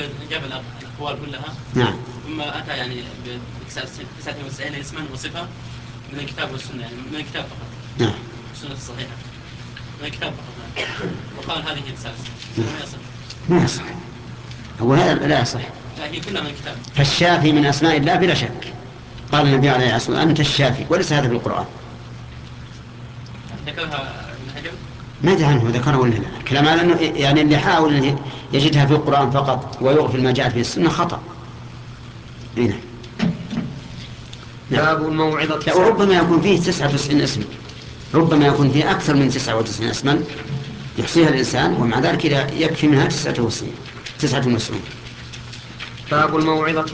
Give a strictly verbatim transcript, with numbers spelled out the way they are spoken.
جاب الأقوال كلها. نعم. ثم أتى يعني ب تسعة وتسعين اسما وصفة من الكتاب والسنة، يعني من الكتاب فقط. نعم. السنة الصحيحة من الكتاب فقط. نعم. وقال هذه تسعة وتسعين. ما يصح. ما يصح. هو هذا لا يصح. لا، هي كلها من الكتاب. فالشافي من أسماء الله بلا شك. قال النبي عليه الصلاة والسلام أنت الشافي، وليس هذا في القرآن. ذكرها ابن حجر. ما أدري عنه ذكره ولا لا. كلام على أنه يعني اللي حاول يجدها في القرآن فقط ويغفل ما جاءت في السنة خطأ. هنا. باب الموعظة. وربما يكون فيه تسعة وتسعين اسم، ربما يكون فيه أكثر من تسعة وتسعين اسما يحصيها الإنسان، ومع ذلك يكفي منها تسعة وتسعين. باب الموعظة